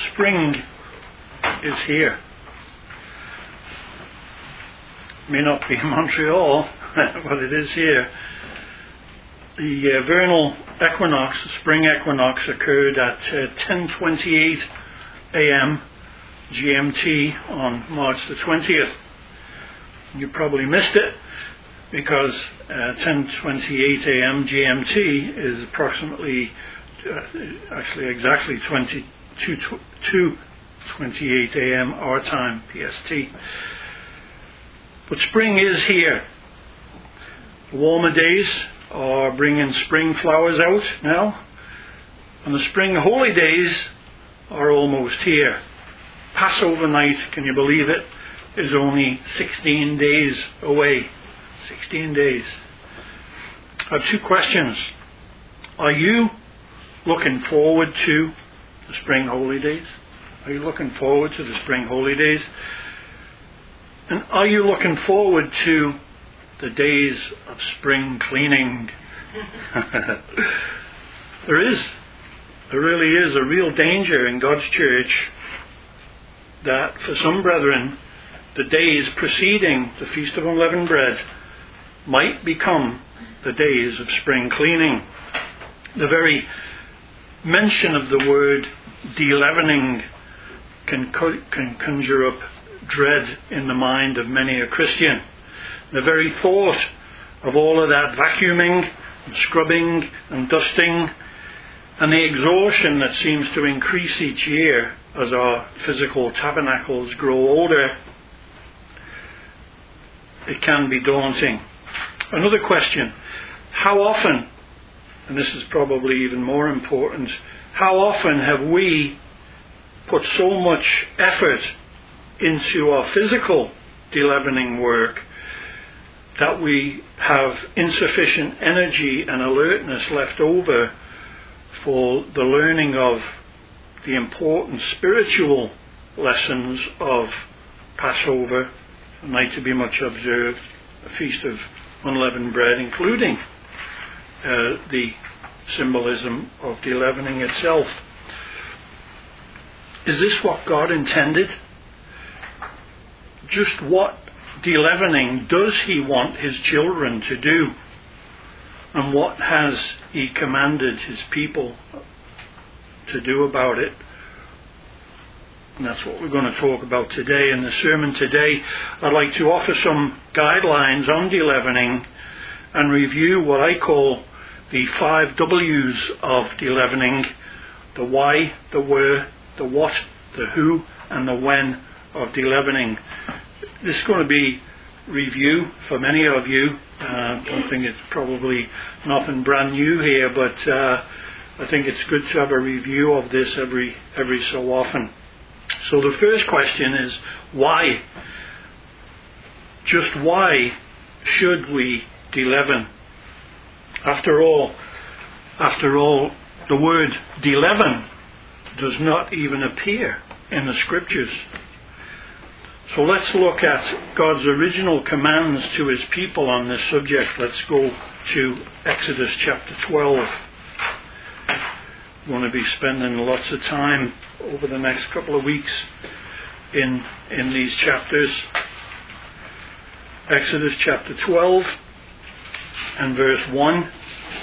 spring is here. May not be in Montreal, but it is here. The vernal equinox, the spring equinox, occurred at 10:28 a.m. GMT on March the 20th. You probably missed it because 10:28 a.m. GMT is approximately, actually exactly 2:28 a.m. our time, PST. But spring is here. The warmer days are bringing spring flowers out now, and the spring holy days are almost here. Passover night, can you believe it, is only 16 days away. 16 days. I have two questions. Are you looking forward to the spring holy days? Are you looking forward to the spring holy days? And are you looking forward to the days of spring cleaning? There really is a real danger in God's church that for some brethren, the days preceding the Feast of Unleavened Bread might become the days of spring cleaning. The very mention of the word de-leavening can conjure up dread in the mind of many a Christian. The very thought of all of that vacuuming and scrubbing and dusting and the exhaustion that seems to increase each year as our physical tabernacles grow older, it can be daunting. Another question: how often, and this is probably even more important, how often have we put so much effort into our physical de-leavening work that we have insufficient energy and alertness left over for the learning of the important spiritual lessons of Passover, a night to be much observed, a feast of unleavened bread, including the symbolism of de-leavening itself. Is this what God intended? Just what de-leavening does He want His children to do? And what has He commanded His people to do about it? And that's what we're going to talk about today. In the sermon today, I'd like to offer some guidelines on de-leavening and review what I call the 5 W's of de-leavening: the why, the where, the what, the who, and the when of de-leavening. This is going to be review for many of you. I don't think it's probably nothing brand new here, but I think it's good to have a review of this every so often. So the first question is, why? Just why should we de-leaven? After all, the word de-leaven does not even appear in the Scriptures. So let's look at God's original commands to His people on this subject. Let's go to Exodus chapter 12. We're going to be spending lots of time over the next couple of weeks in these chapters. Exodus chapter 12 and verse 1.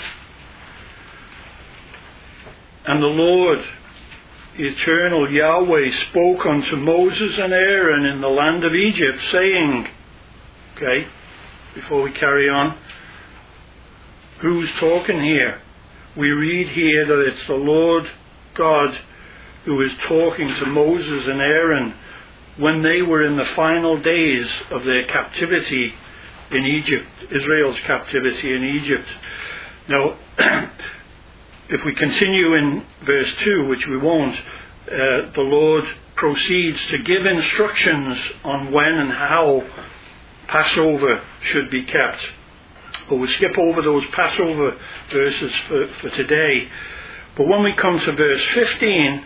And the Lord, the eternal Yahweh, spoke unto Moses and Aaron in the land of Egypt, saying, okay, before we carry on, who's talking here? We read here that it's the Lord God who is talking to Moses and Aaron when they were in the final days of their captivity in Egypt, Israel's captivity in Egypt. Now, if we continue in verse 2, which we won't, the Lord proceeds to give instructions on when and how Passover should be kept. But we'll skip over those Passover verses for today. But when we come to verse 15,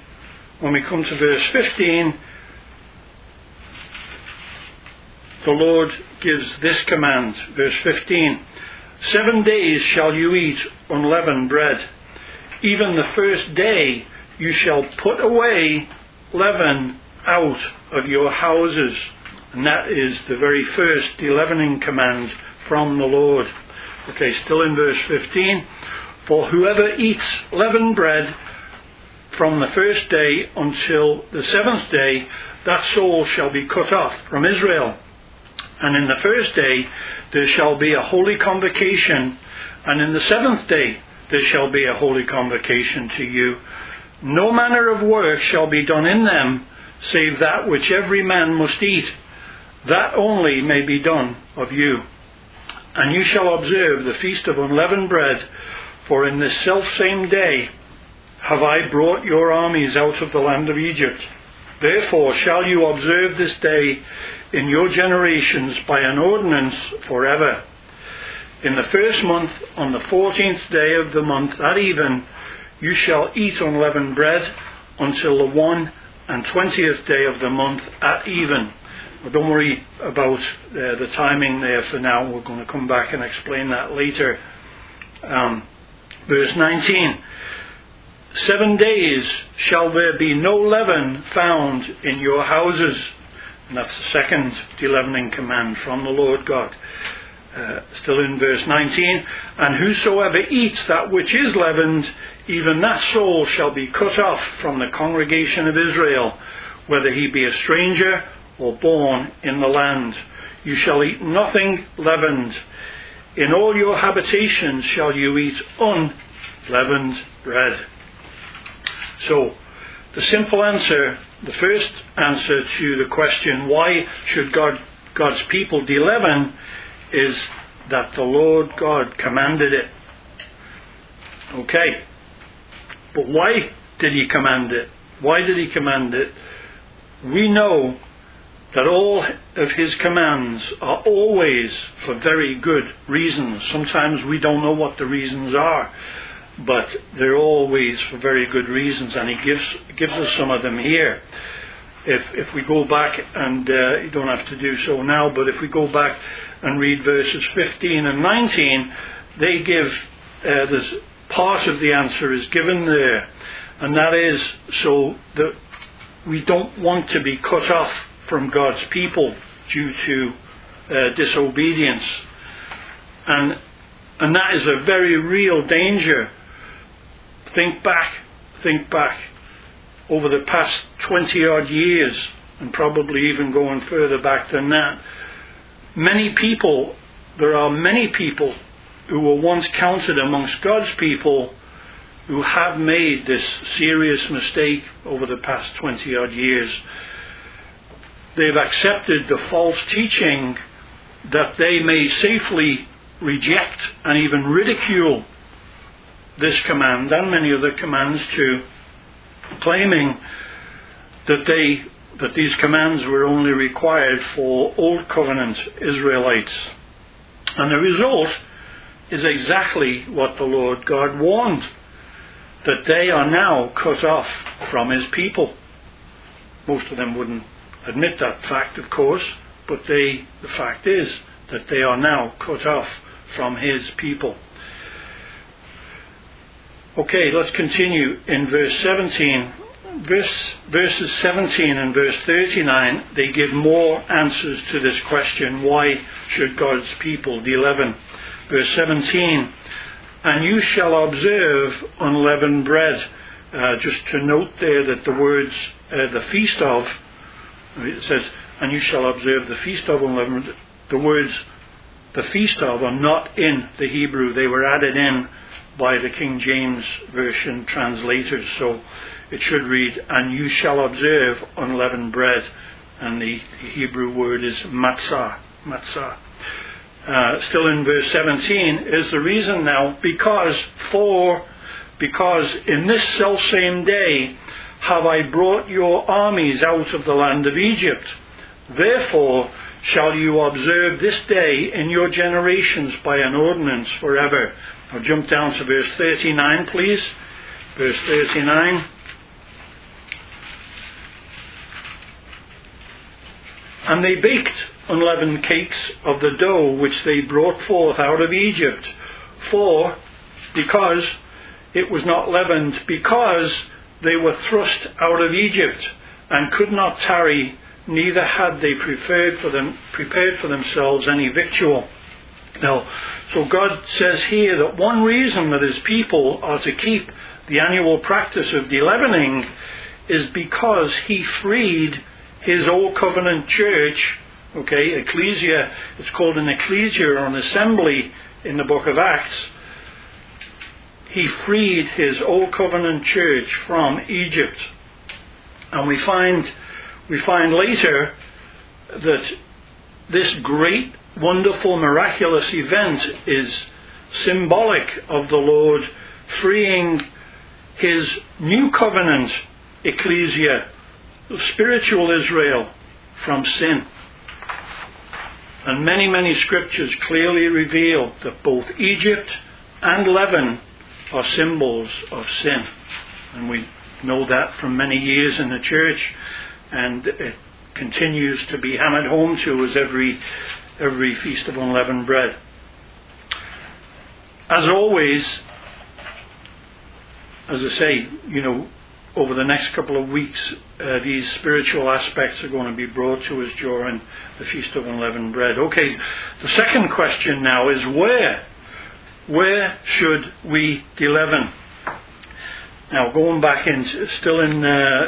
the Lord gives this command, verse 15, 7 days shall you eat unleavened bread. Even the first day you shall put away leaven out of your houses. And that is the very first de-leavening command from the Lord. Okay, still in verse 15. For whoever eats leavened bread from the first day until the seventh day, that soul shall be cut off from Israel. And in the first day there shall be a holy convocation, and in the seventh day there shall be a holy convocation to you. No manner of work shall be done in them, save that which every man must eat. That only may be done of you. And you shall observe the feast of unleavened bread, for in this selfsame day have I brought your armies out of the land of Egypt. Therefore shall you observe this day in your generations by an ordinance forever. In the first month, on the 14th day of the month at even, you shall eat unleavened bread until the 21st day of the month at even. Well, don't worry about the timing there for now. We're going to come back and explain that later. Verse 19. 7 days shall there be no leaven found in your houses. And that's the second de-leavening command from the Lord God. Still in verse 19. And whosoever eats that which is leavened, even that soul shall be cut off from the congregation of Israel, whether he be a stranger or born in the land. You shall eat nothing leavened. In all your habitations shall you eat unleavened bread. So, the simple answer, the first answer to the question, why should God's people de-leaven, is that the Lord God commanded it. Okay. But why did he command it? Why did he command it? We know that all of his commands are always for very good reasons. Sometimes we don't know what the reasons are, but they're always for very good reasons, and he gives us some of them here. If we go back, and you don't have to do so now, but if we go back and read verses 15 and 19, they give, there's part of the answer is given there, and that is so that we don't want to be cut off from God's people due to disobedience, and that is a very real danger. Think back over the past 20 odd years, and probably even going further back than that. There are many people who were once counted amongst God's people who have made this serious mistake over the past 20 odd years. They've accepted the false teaching that they may safely reject and even ridicule this command and many other commands too, claiming that these commands were only required for Old Covenant Israelites. And the result is exactly what the Lord God warned, that they are now cut off from his people. Most of them wouldn't admit that fact, of course, but the fact is that they are now cut off from his people. Okay, let's continue in verse 17. Verses 17 and verse 39, they give more answers to this question, why should God's people de-leaven? Verse 17, and you shall observe unleavened bread. Just to note there that the words, the feast of, it says, and you shall observe the feast of unleavened. The words, the feast of, are not in the Hebrew. They were added in by the King James Version translators. So it should read, and you shall observe unleavened bread. And the Hebrew word is matzah. Matzah. Still in verse 17 is the reason now, because in this selfsame day have I brought your armies out of the land of Egypt. Therefore shall you observe this day in your generations by an ordinance forever. I'll jump down to verse 39, please. Verse 39. And they baked unleavened cakes of the dough which they brought forth out of Egypt, because it was not leavened, because they were thrust out of Egypt, and could not tarry, neither had they prepared for themselves any victual. Now, so God says here that one reason that his people are to keep the annual practice of de-leavening is because he freed his old covenant church, ecclesia, it's called an ecclesia or an assembly in the book of Acts. He freed his old covenant church from Egypt. And we find later that this great, wonderful, miraculous event is symbolic of the Lord freeing his new covenant ecclesia, spiritual Israel, from sin. And many, many scriptures clearly reveal that both Egypt and leaven are symbols of sin. And we know that from many years in the church, and it continues to be hammered home to us every Feast of Unleavened Bread. As always, as I say, over the next couple of weeks, these spiritual aspects are going to be brought to us during the Feast of Unleavened Bread. Okay, the second question now is where? Where should we de-leaven? Now, going back still in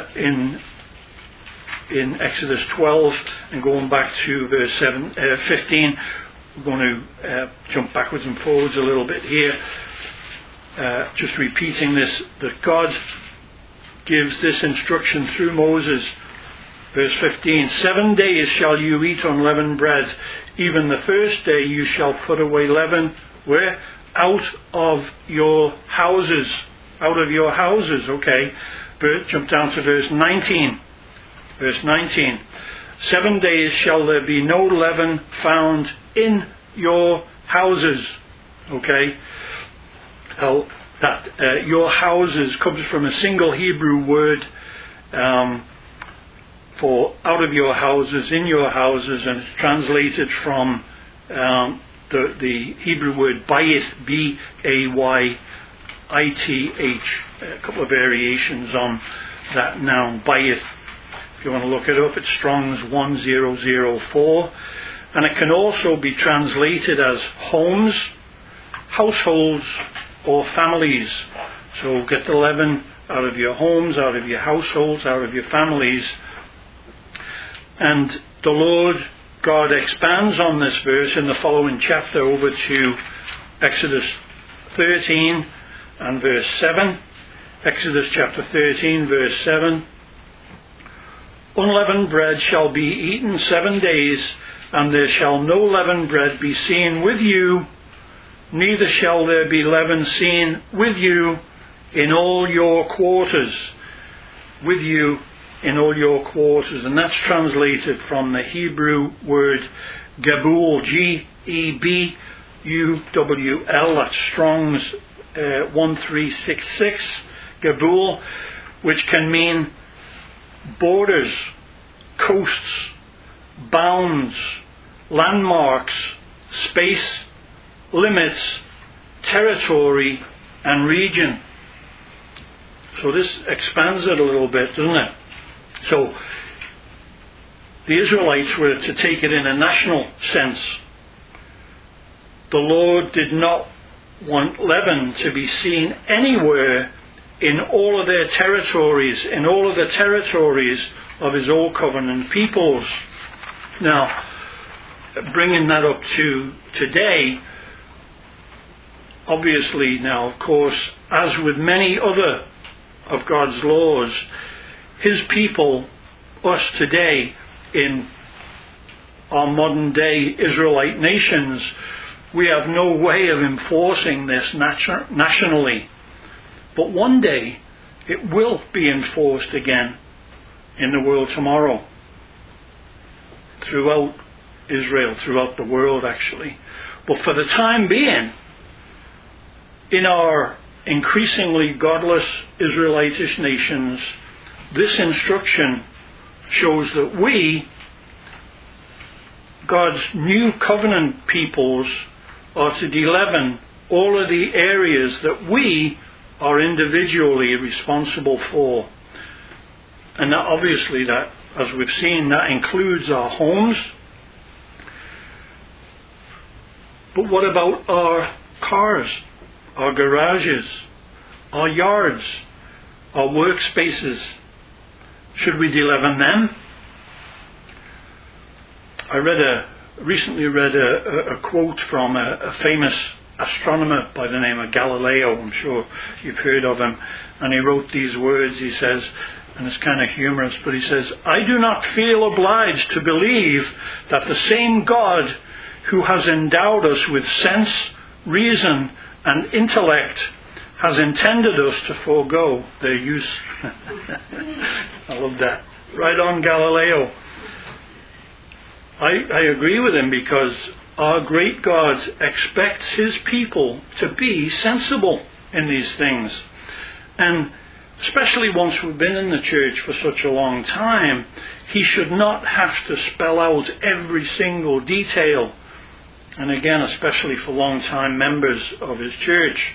Exodus 12 and going back to verse 15, we're going to jump backwards and forwards a little bit here. Just repeating this, that God gives this instruction through Moses. Verse 15, 7 days shall you eat unleavened bread. Even the first day you shall put away leaven. Where? Out of your houses. Out of your houses, okay. Jump down to verse 19. Verse 19. 7 days shall there be no leaven found in your houses. Okay. Your houses comes from a single Hebrew word for out of your houses, in your houses, and it's translated from the Hebrew word bayith, B-A-Y-I-T-H. A couple of variations on that noun, bayith. If you want to look it up, it's Strong's 1004. And it can also be translated as homes, households, or families. So get the leaven out of your homes, out of your households, out of your families. And the Lord God expands on this verse in the following chapter over to Exodus 13 and verse 7. Exodus chapter 13 verse 7. Unleavened bread shall be eaten 7 days, and there shall no leavened bread be seen with you, neither shall there be leaven seen with you in all your quarters. With you in all your quarters. And that's translated from the Hebrew word Gebul, G-E-B-U-W-L. That's Strong's 1366, Gebul, which can mean borders, coasts, bounds, landmarks, space, limits, territory, and region. So this expands it a little bit, doesn't it? So the Israelites were to take it in a national sense. The Lord did not want leaven to be seen anywhere in all of their territories, in all of the territories of his old covenant peoples. Now, bringing that up to today, obviously now, of course, as with many other of God's laws, his people, us today, in our modern day Israelite nations, we have no way of enforcing this nationally. But one day it will be enforced again in the world tomorrow. Throughout Israel, throughout the world actually. But for the time being, in our increasingly godless Israelitish nations, this instruction shows that we, God's new covenant peoples, are to de-leaven all of the areas that we are individually responsible for. And that obviously, that, as we've seen, that includes our homes. But what about our cars, our garages, our yards, our workspaces? Should we de-leaven them? I recently read a quote from a famous astronomer by the name of Galileo. I'm sure you've heard of him. And he wrote these words. He says, and it's kind of humorous, but he says, "I do not feel obliged to believe that the same God who has endowed us with sense, reason, and intellect has intended us to forego their use." I love that. Right on, Galileo. I agree with him, because our great God expects his people to be sensible in these things. And especially once we've been in the church for such a long time, he should not have to spell out every single detail. And again, especially for long-time members of his church.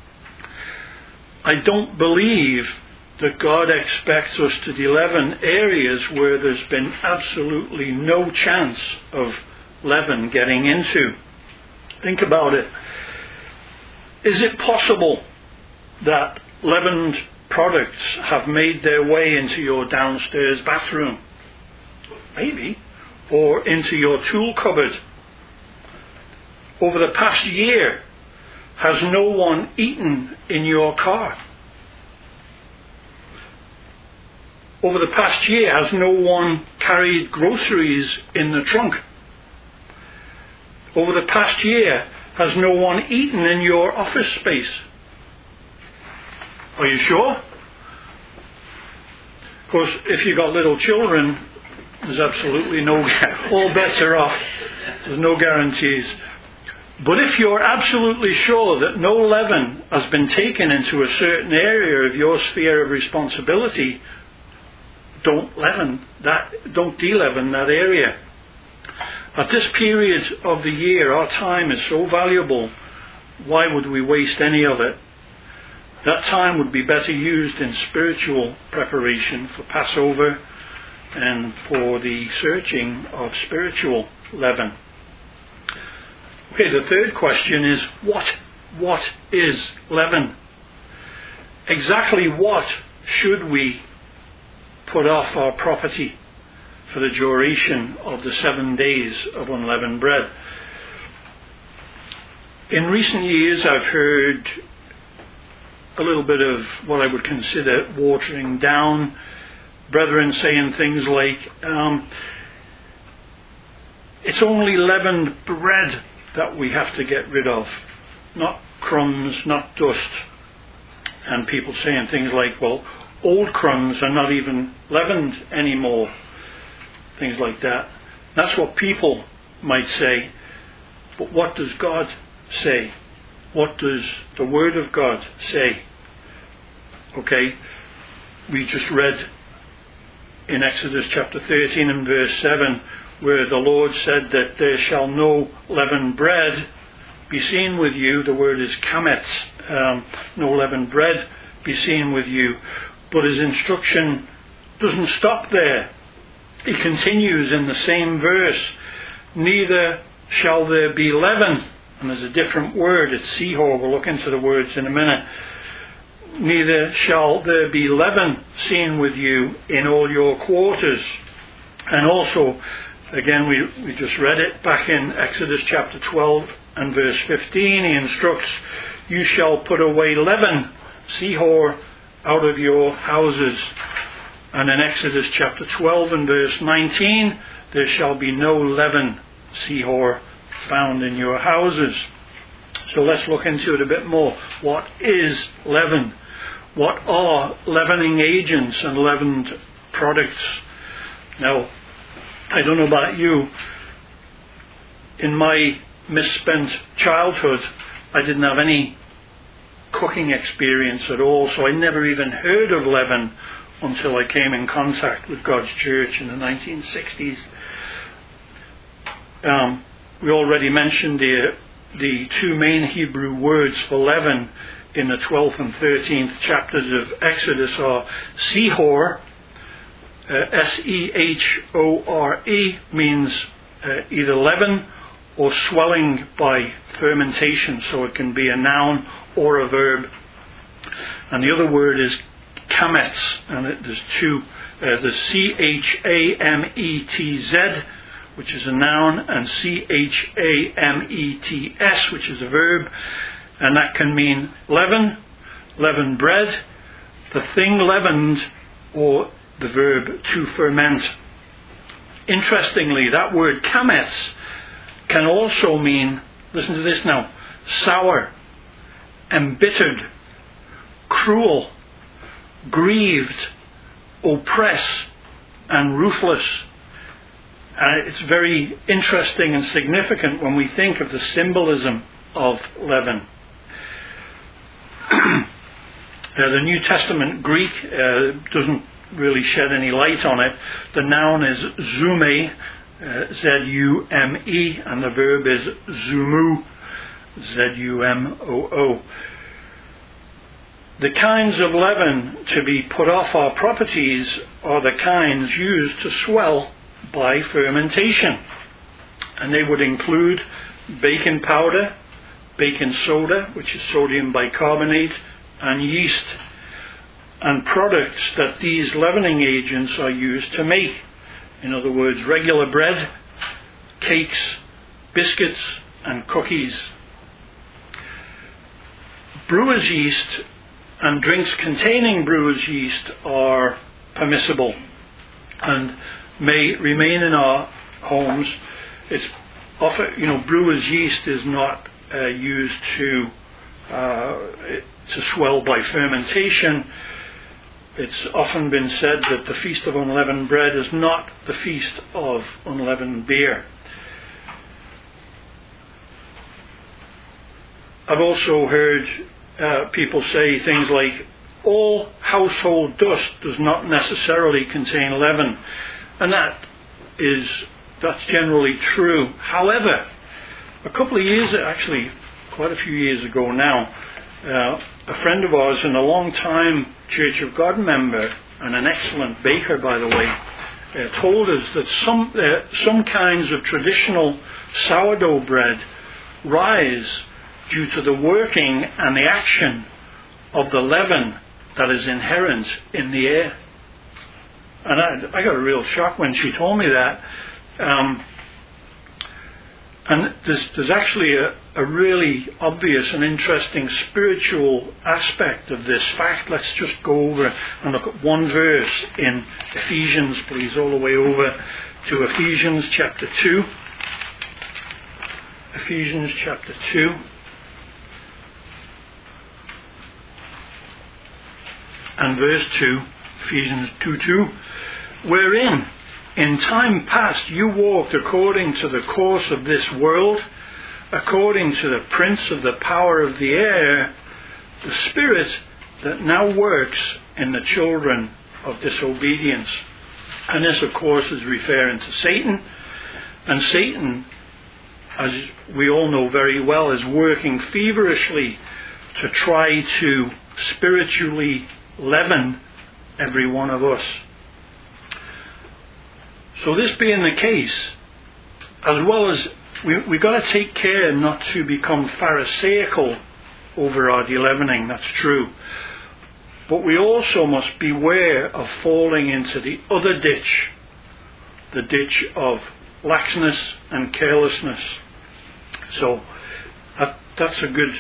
I don't believe that God expects us to de-leaven areas where there's been absolutely no chance of leaven getting into. Think about it. Is it possible that leavened products have made their way into your downstairs bathroom? Maybe. Or into your tool cupboard? Over the past year, has no one eaten in your car? Over the past year, has no one carried groceries in the trunk? Over the past year, has no one eaten in your office space? Are you sure? Of course, if you've got little children, there's absolutely no, all bets are off. There's no guarantees. But if you're absolutely sure that no leaven has been taken into a certain area of your sphere of responsibility, don't de-leaven that area. At this period of the year, our time is so valuable. Why would we waste any of it? That time would be better used in spiritual preparation for Passover and for the searching of spiritual leaven. Okay, the third question is, what is leaven? Exactly what should we put off our property for the duration of the 7 days of unleavened bread? In recent years, I've heard a little bit of what I would consider watering down. Brethren saying things like, it's only leavened bread that we have to get rid of, not crumbs, not dust. And people saying things like, well, old crumbs are not even leavened anymore. Things like that. That's what people might say. But what does God say? What does the Word of God say? Okay, we just read in Exodus chapter 13 and verse 7, where the Lord said that there shall no leavened bread be seen with you. The word is kametz, no leavened bread be seen with you. But his instruction doesn't stop there. He continues in the same verse, neither shall there be leaven. And there's a different word, it's sihor. We'll look into the words in a minute. Neither shall there be leaven seen with you in all your quarters. And also, again, we just read it back in Exodus chapter 12 and verse 15. He instructs, you shall put away leaven, sihor, out of your houses. And in Exodus chapter 12 and verse 19, there shall be no leaven, sihor, found in your houses. So let's look into it a bit more. What is leaven? What are leavening agents and leavened products? Now, I don't know about you. In my misspent childhood, I didn't have any cooking experience at all, so I never even heard of leaven until I came in contact with God's church in the 1960s. We already mentioned the two main Hebrew words for leaven in the 12th and 13th chapters of Exodus are sihor, S-E-H-O-R-E, means either leaven or swelling by fermentation, so it can be a noun or a verb. And the other word is chametz, and there's two. There's C-H-A-M-E-T-Z, which is a noun, and C-H-A-M-E-T-S, which is a verb, and that can mean leaven, leavened bread, the thing leavened, or the verb to ferment. Interestingly, that word chametz can also mean, listen to this now, sour, embittered, cruel, grieved, oppress, and ruthless. It's very interesting and significant when we think of the symbolism of leaven. The New Testament Greek doesn't really shed any light on it. The noun is zume, Z-U-M-E, and the verb is zumu, Z-U-M-O-O. The kinds of leaven to be put off our properties are the kinds used to swell by fermentation. And they would include baking powder, baking soda, which is sodium bicarbonate, and yeast, and products that these leavening agents are used to make. In other words, regular bread, cakes, biscuits, and cookies. Brewer's yeast and drinks containing brewer's yeast are permissible and may remain in our homes. It's often, brewer's yeast is not used to swell by fermentation. It's often been said that the Feast of Unleavened Bread is not the Feast of Unleavened Beer. I've also heard people say things like, all household dust does not necessarily contain leaven. And that's generally true. However, a couple of years, actually quite a few years ago now, a friend of ours and a long-time Church of God member, and an excellent baker, by the way, told us that some kinds of traditional sourdough bread rise due to the working and the action of the leaven that is inherent in the air. And I got a real shock when she told me that. And there's actually a really obvious and interesting spiritual aspect of this fact. Let's just go over and look at one verse in Ephesians, please, all the way over to Ephesians chapter 2. Ephesians chapter 2. And verse 2, Ephesians 2:2, wherein in time past you walked according to the course of this world, according to the prince of the power of the air, the spirit that now works in the children of disobedience. And this, of course, is referring to Satan. And Satan, as we all know very well, is working feverishly to try to spiritually leaven every one of us. So this being the case, as well as we've got to take care not to become pharisaical over our de-leavening, that's true. But we also must beware of falling into the other ditch, the ditch of laxness and carelessness. So that's a good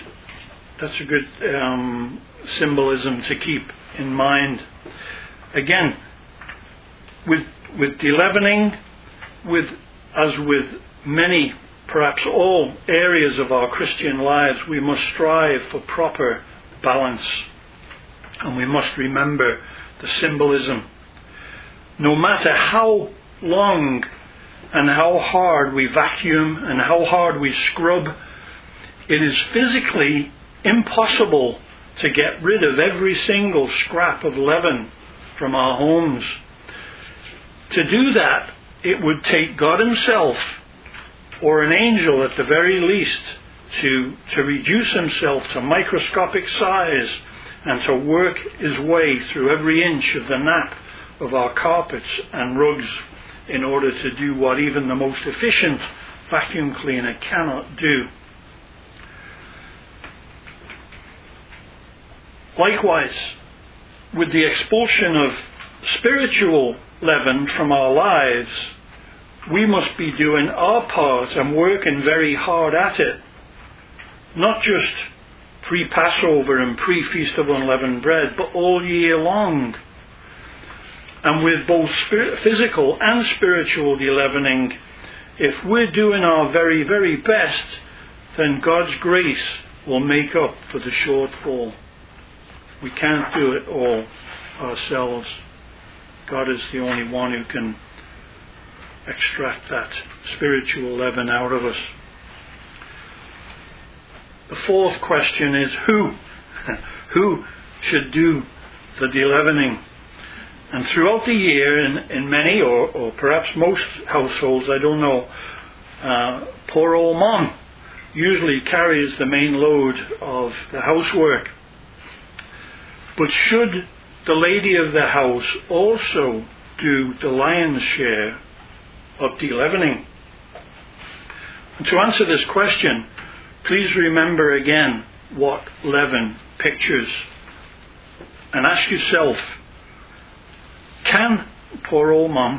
symbolism to keep in mind. Again, with de-leavening, as with many, perhaps all areas of our Christian lives, we must strive for proper balance. And we must remember the symbolism. No matter how long and how hard we vacuum and how hard we scrub, it is physically impossible to get rid of every single scrap of leaven from our homes. To do that, it would take God Himself, or an angel at the very least, to reduce Himself to microscopic size and to work His way through every inch of the nap of our carpets and rugs in order to do what even the most efficient vacuum cleaner cannot do. Likewise, with the expulsion of spiritual leaven from our lives, we must be doing our part and working very hard at it. Not just pre-Passover and pre-Feast of Unleavened Bread, but all year long. And with both physical and spiritual de-leavening, if we're doing our very, very best, then God's grace will make up for the shortfall. We can't do it all ourselves. God is the only one who can extract that spiritual leaven out of us. The fourth question is who? Who should do the de-leavening? And throughout the year, in many or perhaps most households, I don't know, poor old mom usually carries the main load of the housework. But should the lady of the house also do the lion's share of de-leavening? And to answer this question, please remember again what leaven pictures. And ask yourself, can poor old mum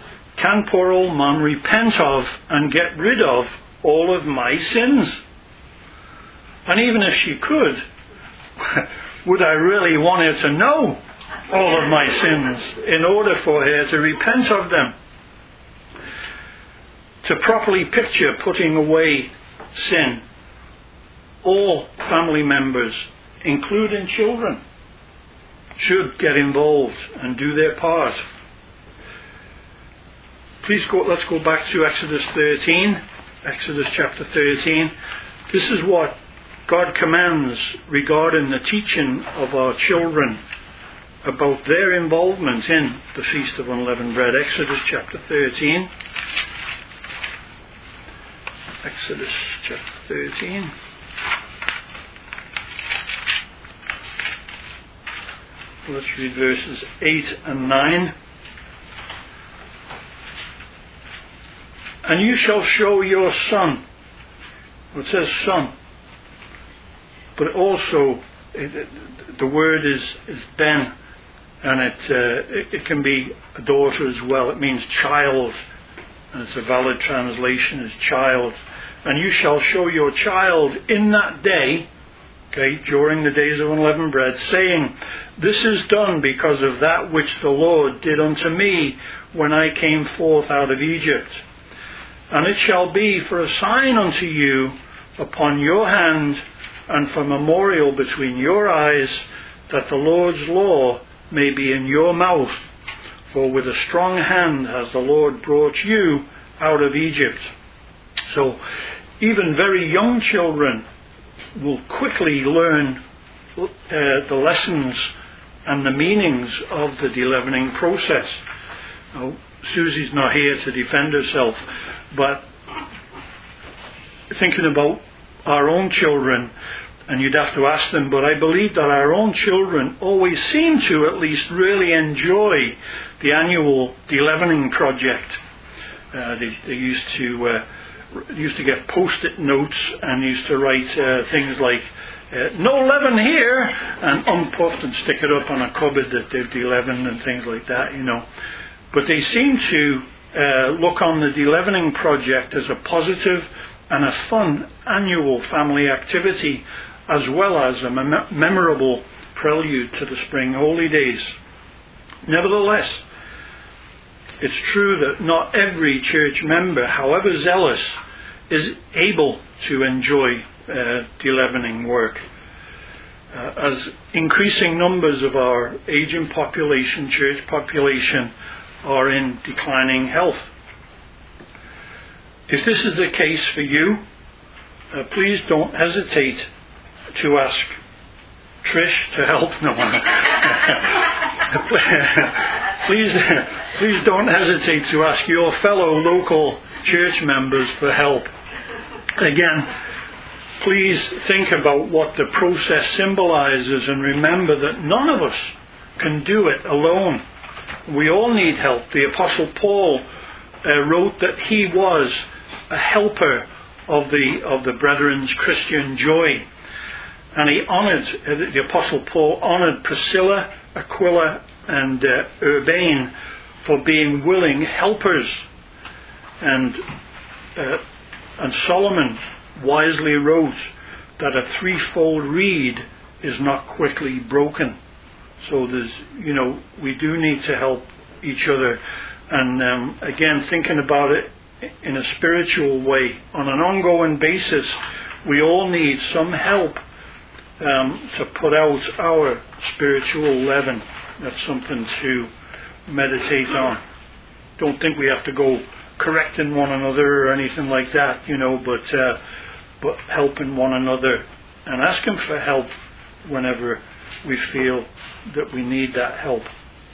repent of and get rid of all of my sins? And even if she could, would I really want her to know all of my sins in order for her to repent of them? To properly picture putting away sin, all family members, including children, should get involved and do their part. Let's go back to Exodus 13, Exodus chapter 13. This is what God commands regarding the teaching of our children about their involvement in the Feast of Unleavened Bread. Exodus chapter 13. Exodus chapter 13. Let's read verses 8 and 9. And you shall show your son. Well, it says son, but also the word is ben, and it can be a daughter as well. It means child, and it's a valid translation as child. And you shall show your child in that day, during the days of unleavened bread, saying, this is done because of that which the Lord did unto me when I came forth out of Egypt. And it shall be for a sign unto you upon your hand, and for memorial between your eyes, that the Lord's law may be in your mouth. For with a strong hand has the Lord brought you out of Egypt. So even very young children will quickly learn the lessons and the meanings of the de-leavening process. Now, Susie's not here to defend herself, but thinking about our own children, and you'd have to ask them, but I believe that our own children always seem to at least really enjoy the annual de-leavening project. They used to get post-it notes and used to write things like, no leaven here, and unpuffed and stick it up on a cupboard that they've de-leavened and things like that, But they seem to look on the de-leavening project as a positive and a fun annual family activity, as well as a memorable prelude to the spring holy days. Nevertheless, it's true that not every church member, however zealous, is able to enjoy de-leavening work. As increasing numbers of our aging population, church population, are in declining health. If this is the case for you, please don't hesitate to ask Trish to help. No, please don't hesitate to ask your fellow local church members for help. Again, please think about what the process symbolizes and remember that none of us can do it alone. We all need help. The Apostle Paul wrote that he was a helper of the brethren's Christian joy. And he honoured, the Apostle Paul honoured Priscilla, Aquila and Urbane for being willing helpers. And Solomon wisely wrote that a threefold reed is not quickly broken. So we do need to help each other. And again, thinking about it in a spiritual way, on an ongoing basis, we all need some help to put out our spiritual leaven. That's something to meditate on. Don't think we have to go correcting one another or anything like that, but helping one another and asking for help whenever we feel that we need that help.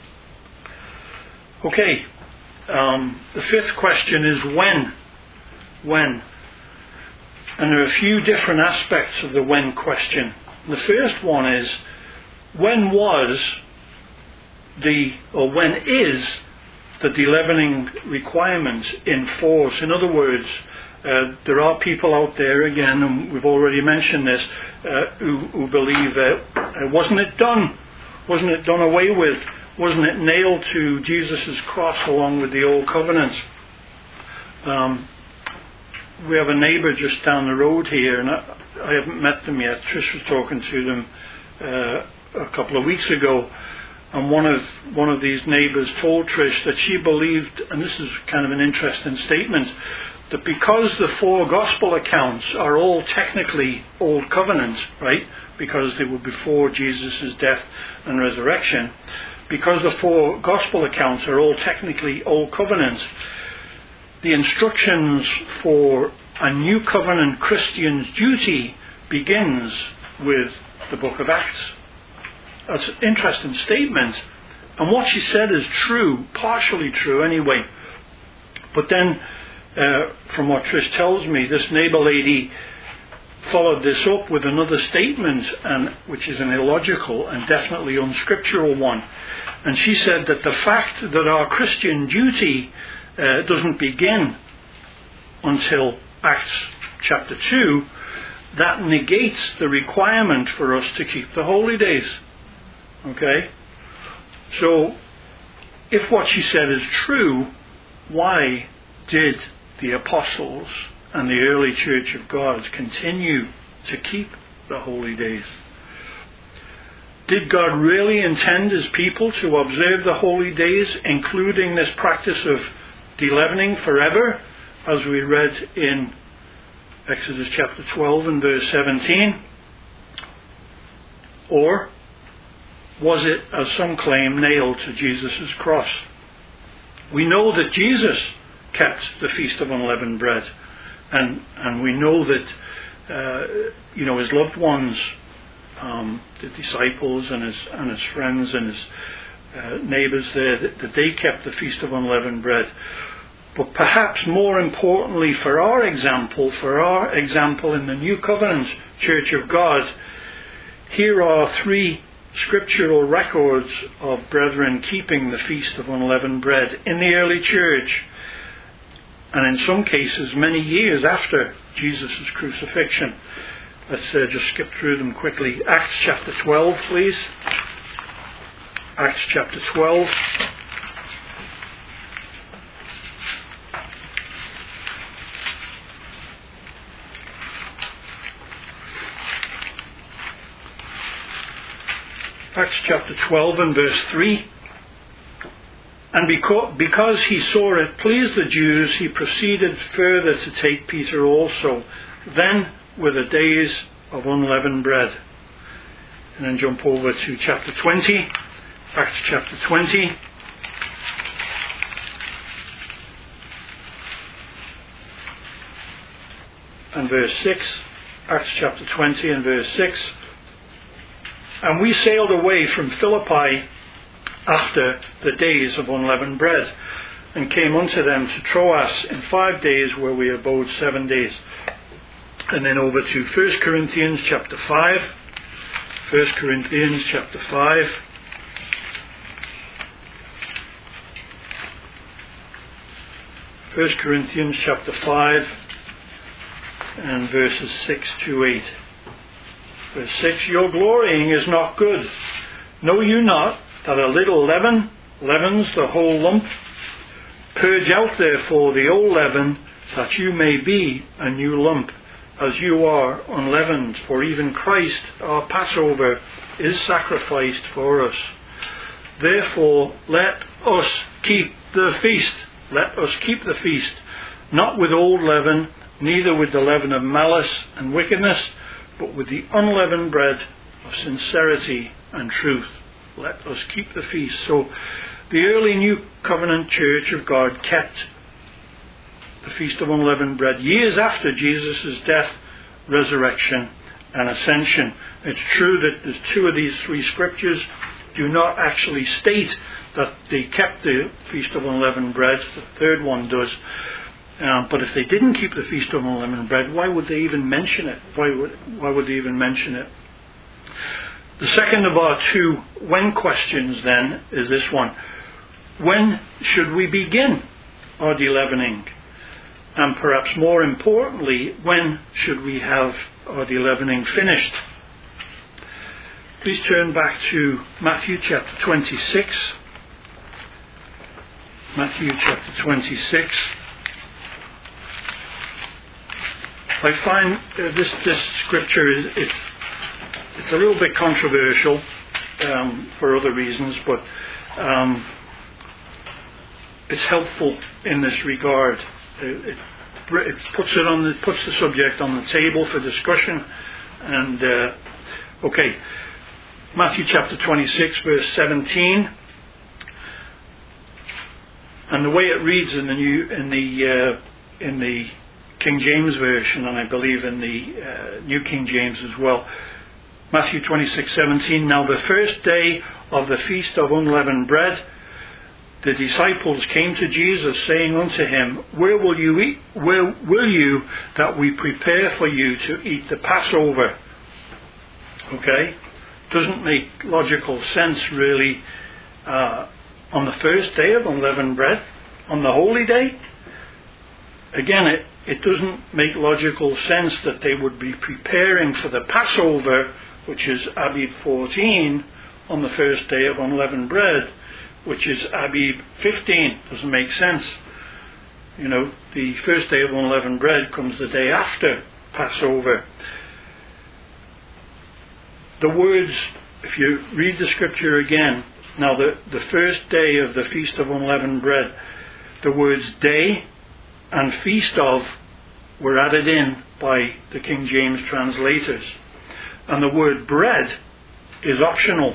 Okay, the fifth question is when? When? And there are a few different aspects of the when question. The first one is, when is the deleavening requirements in force? In other words, there are people out there, again, and we've already mentioned this, who believe wasn't it done? Wasn't it done away with? Wasn't it nailed to Jesus' cross along with the old covenant? We have a neighbour just down the road here, and I haven't met them yet. Trish was talking to them a couple of weeks ago, and one of these neighbours told Trish that she believed, and this is kind of an interesting statement, that because the four gospel accounts are all technically old covenant, right? Because they were before Jesus' death and resurrection. Because the four gospel accounts are all technically old covenant, the instructions for a new covenant Christian's duty begins with the book of Acts. That's an interesting statement. And what she said is true, partially true anyway. But then, from what Trish tells me, this neighbour lady followed this up with another statement, which is an illogical and definitely unscriptural one. And she said that the fact that our Christian duty doesn't begin until Acts chapter 2, that negates the requirement for us to keep the holy days. Okay? So, if what she said is true, why did the apostles and the early church of God continue to keep the holy days? Did God really intend His people to observe the holy days, including this practice of deleavening forever, as we read in Exodus chapter 12 and verse 17? Or was it, as some claim, nailed to Jesus' cross? We know that Jesus kept the Feast of Unleavened Bread, and we know that his loved ones, the disciples and his friends and his neighbours there, that they kept the Feast of Unleavened Bread. But perhaps more importantly for our example in the New Covenant Church of God, here are 3 scriptural records of brethren keeping the Feast of Unleavened Bread in the early church, and in some cases many years after Jesus' crucifixion. Let's just skip through them quickly. Acts chapter 12, please. Acts chapter 12. Acts chapter 12 and verse 3. And because he saw it pleased the Jews, he proceeded further to take Peter also. Then were the days of unleavened bread. And then jump over to chapter 20. Acts chapter 20. And verse 6. Acts chapter 20 and verse 6. And we sailed away from Philippi after the days of unleavened bread, and came unto them to Troas in 5 days, where we abode 7 days. And then over to 1 Corinthians chapter 5. 1 Corinthians chapter 5. 1 Corinthians chapter 5 and verses 6 to 8. Verse 6, your glorying is not good. Know you not that a little leaven leavens the whole lump? Purge out therefore the old leaven, that you may be a new lump, as you are unleavened. For even Christ, our Passover, is sacrificed for us. Therefore let us keep the feast. Let us keep the feast, not with old leaven, neither with the leaven of malice and wickedness, but with the unleavened bread of sincerity and truth. Let us keep the feast. So the early New Covenant Church of God kept the Feast of Unleavened Bread years after Jesus' death, resurrection and ascension. It's true that there's two of these three scriptures do not actually state that they kept the Feast of Unleavened Bread. The third one does. But if they didn't keep the Feast of Unleavened Bread, why would they even mention it? Why would they even mention it? The second of our two when questions then is this one. When should we begin our deleavening? And perhaps more importantly, when should we have our deleavening finished? Please turn back to Matthew chapter 26. Matthew chapter 26. I find this scripture it's a little bit controversial for other reasons, but it's helpful in this regard. It puts the subject on the table for discussion. And okay, Matthew chapter 26, verse 17, and the way it reads in the King James version, and I believe in the New King James as well. Matthew 26:17. Now the first day of the feast of unleavened bread, the disciples came to Jesus, saying unto him, Where will you eat? Where will you that we prepare for you to eat the Passover? Okay, doesn't make logical sense really. On the first day of unleavened bread, on the holy day. Again, it doesn't make logical sense that they would be preparing for the Passover, which is Abib 14, on the first day of unleavened bread, which is Abib 15. Doesn't make sense. You know, the first day of unleavened bread comes the day after Passover. The words, if you read the scripture again, now the first day of the Feast of Unleavened Bread, the words day and feast of were added in by the King James translators. And the word bread is optional.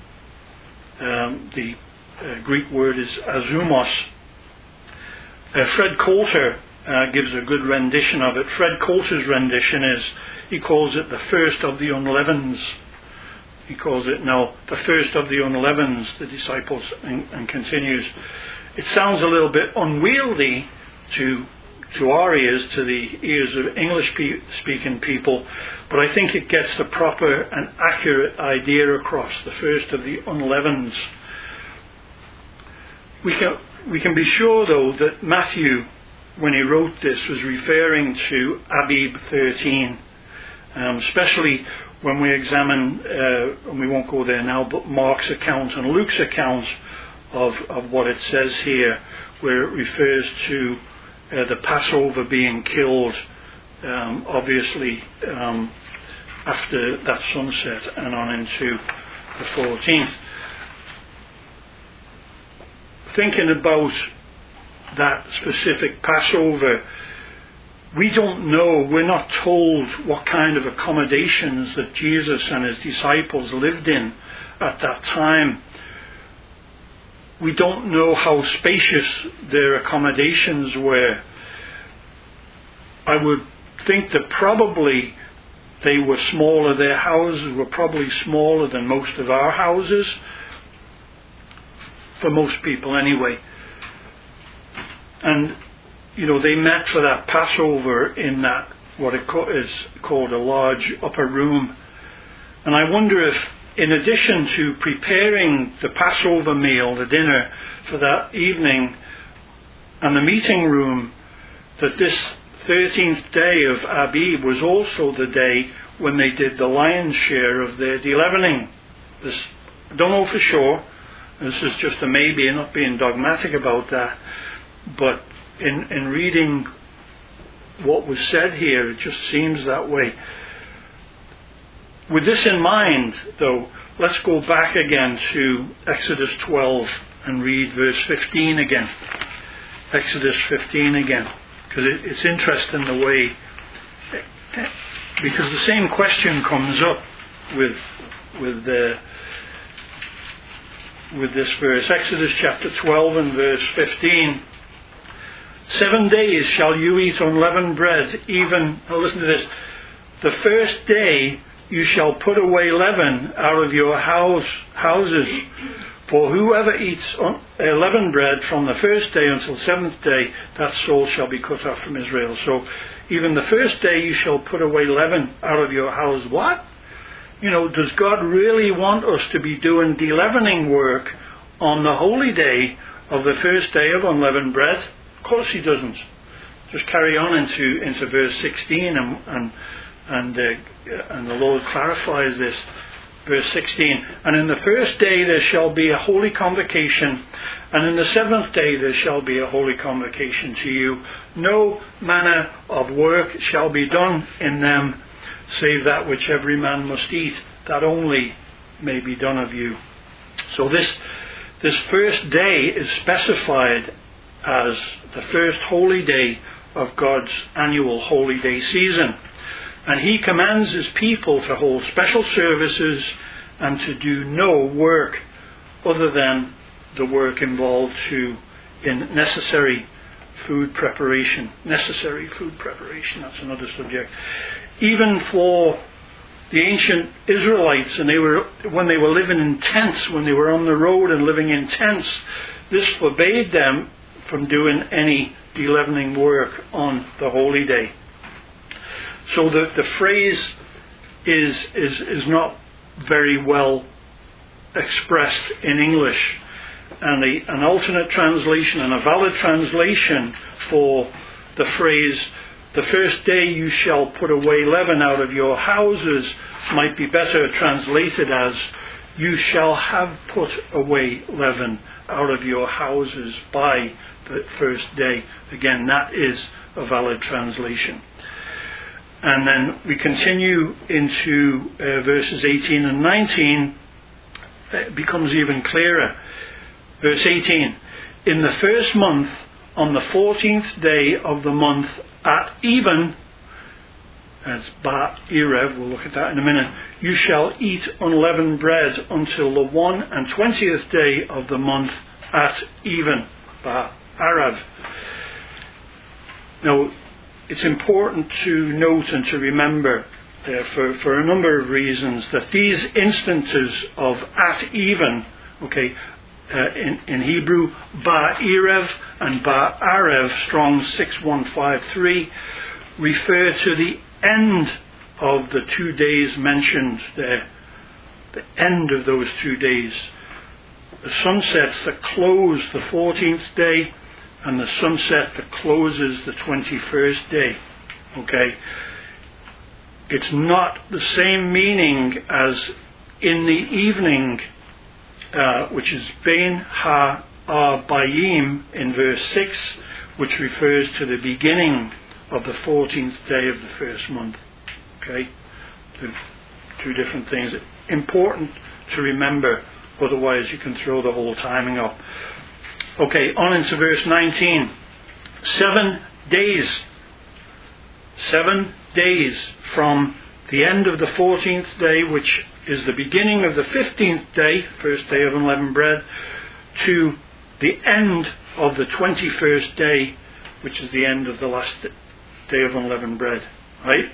The Greek word is azumos. Fred Coulter gives a good rendition of it. Fred Coulter's rendition is, he calls it the first of the unleavens. He calls it now the first of the unleavens, the disciples, and continues. It sounds a little bit unwieldy to our ears, to the ears of English-speaking people, but I think it gets the proper and accurate idea across, the first of the unleavens. We can be sure, though, that Matthew, when he wrote this, was referring to Abib 13, especially when we examine, and we won't go there now, but Mark's account and Luke's account of what it says here, where it refers to the Passover being killed, obviously after that sunset and on into the 14th. Thinking about that specific Passover, we don't know, we're not told what kind of accommodations that Jesus and his disciples lived in at that time. We don't know how spacious their accommodations were. I would think that probably they were smaller, their houses were probably smaller than most of our houses, for most people anyway. And you know, they met for that Passover in that, what is called a large upper room. And I wonder if, in addition to preparing the Passover meal, the dinner for that evening, and the meeting room, that this 13th day of Abib was also the day when they did the lion's share of their de-leavening. This, I don't know for sure. This is just a maybe, and not being dogmatic about that. But in reading what was said here, it just seems that way. With this in mind, though, let's go back again to Exodus 12 and read verse 15 again. Exodus 15 again. Because it's interesting the way, because the same question comes up with this verse. Exodus chapter 12 and verse 15. 7 days shall you eat unleavened bread, even, now listen to this, the first day you shall put away leaven out of your houses. For whoever eats leavened bread from the first day until the seventh day, that soul shall be cut off from Israel. So even the first day you shall put away leaven out of your house. What? Does God really want us to be doing de-leavening work on the holy day of the first day of unleavened bread? Of course he doesn't. Just carry on into verse 16 and the Lord clarifies this. Verse 16, and in the first day there shall be a holy convocation, and in the seventh day there shall be a holy convocation to you. No manner of work shall be done in them, save that which every man must eat, that only may be done of you. So this first day is specified as the first holy day of God's annual holy day season. And he commands his people to hold special services and to do no work other than the work involved in necessary food preparation. Necessary food preparation, that's another subject. Even for the ancient Israelites, and when they were living in tents, when they were on the road and living in tents, this forbade them from doing any de-leavening work on the holy day. So the phrase is not very well expressed in English, and an alternate translation and a valid translation for the phrase, the first day you shall put away leaven out of your houses, might be better translated as, you shall have put away leaven out of your houses by the first day. Again, that is a valid translation. And then we continue into verses 18 and 19. It becomes even clearer. Verse 18. In the first month, on the 14th day of the month, at even, as Ba-Erev, we'll look at that in a minute, you shall eat unleavened bread until the 21st day of the month at even, Ba-Arav. Now, it's important to note and to remember, for a number of reasons, that these instances of at even, in Hebrew, Ba-Erev and Ba-Arav, Strong 6153, refer to the end of the 2 days mentioned there. The end of those 2 days. The sunsets that close the 14th day, and the sunset that closes the 21st day. It's not the same meaning as in the evening, which is Bein ha-arbayim in verse 6, which refers to the beginning of the 14th day of the first month. Two different things. Important to remember, otherwise you can throw the whole timing off. On into verse 19. 7 days. 7 days from the end of the 14th day, which is the beginning of the 15th day, first day of unleavened bread, to the end of the 21st day, which is the end of the last day of unleavened bread. Right?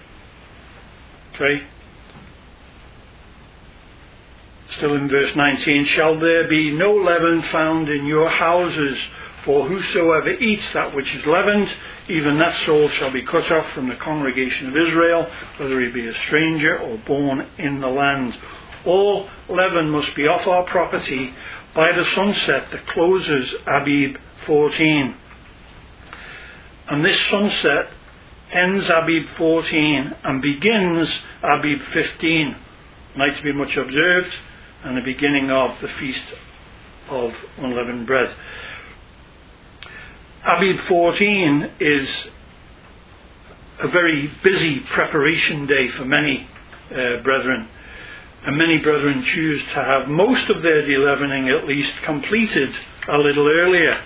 Still in verse 19, shall there be no leaven found in your houses, for whosoever eats that which is leavened, even that soul shall be cut off from the congregation of Israel, whether he be a stranger or born in the land. All leaven must be off our property by the sunset that closes Abib 14. And this sunset ends Abib 14 and begins Abib 15, night to be much observed, and the beginning of the Feast of Unleavened Bread. Abib 14 is a very busy preparation day for many brethren, and many brethren choose to have most of their de-leavening at least completed a little earlier,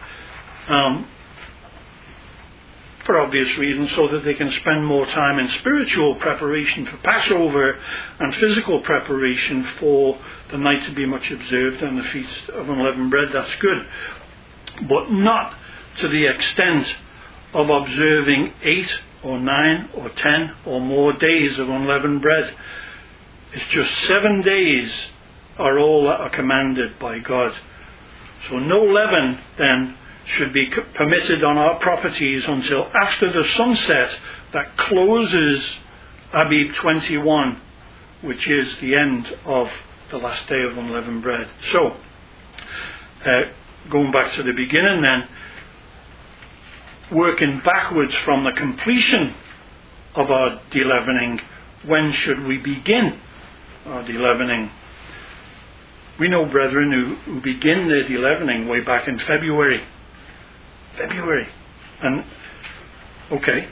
for obvious reasons, so that they can spend more time in spiritual preparation for Passover and physical preparation for the night to be much observed and the Feast of Unleavened Bread. That's good, but not to the extent of observing 8 or 9 or 10 or more days of unleavened bread. It's just 7 days are all that are commanded by God. So no leaven then should be permitted on our properties until after the sunset that closes Abib 21, which is the end of the last day of unleavened bread. So, going back to the beginning then, working backwards from the completion of our de-leavening, when should we begin our de-leavening? We know brethren who begin their de-leavening way back in February. And, okay,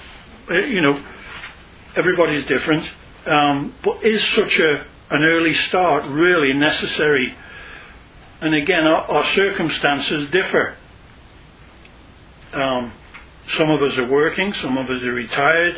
everybody's different, but is such an early start really necessary? And again, our circumstances differ. Some of us are working, some of us are retired.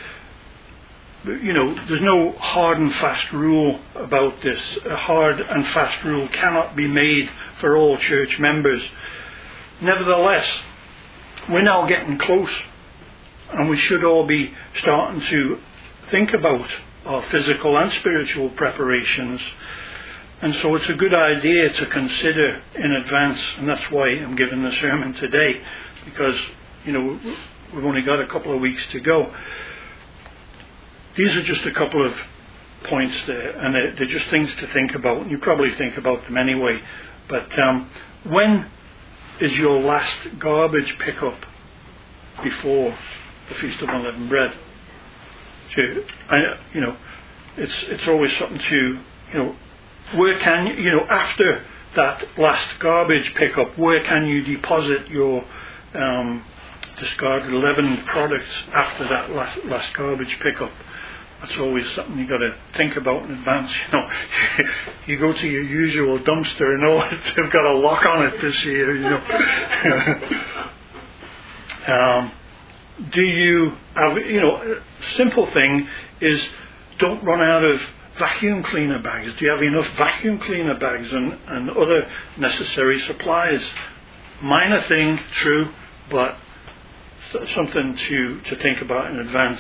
There's no hard and fast rule about this. A hard and fast rule cannot be made for all church members. Nevertheless, we're now getting close, and we should all be starting to think about our physical and spiritual preparations. And so it's a good idea to consider in advance, and that's why I'm giving the sermon today, because we've only got a couple of weeks to go. These are just a couple of points there, and they're just things to think about, and you probably think about them anyway. But when is your last garbage pickup before the Feast of Unleavened Bread? It's always something to, where can after that last garbage pickup, where can you deposit your discarded leavened products after that last garbage pickup? That's always something you've got to think about in advance. You go to your usual dumpster and they've got a lock on it this year. Do you have, simple thing is, don't run out of vacuum cleaner bags. Do you have enough vacuum cleaner bags and other necessary supplies? Minor thing, true, but something to think about in advance.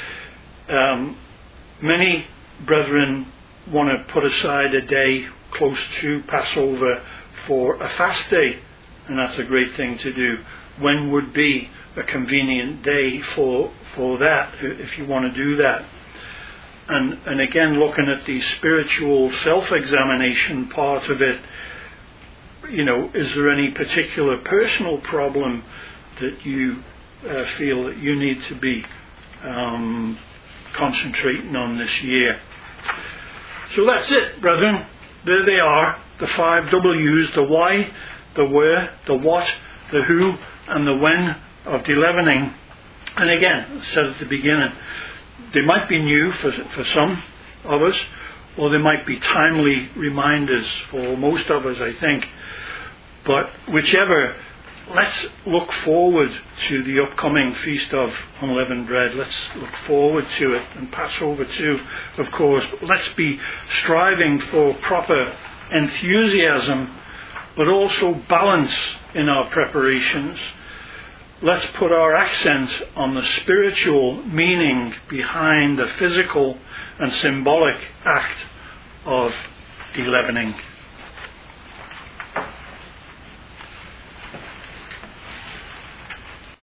Many brethren want to put aside a day close to Passover for a fast day, and that's a great thing to do. When would be a convenient day for that, if you want to do that? And again, looking at the spiritual self-examination part of it, is there any particular personal problem that you feel that you need to be concentrating on this year? So that's it, brethren. There they are, the 5 W's, the why, the where, the what, the who, and the when of de-leavening. And again, I said at the beginning, they might be new for some of us, or they might be timely reminders for most of us, I think. But whichever, let's look forward to the upcoming Feast of Unleavened Bread. Let's look forward to it, and Passover too, of course. Let's be striving for proper enthusiasm, but also balance in our preparations. Let's put our accent on the spiritual meaning behind the physical and symbolic act of de-leavening.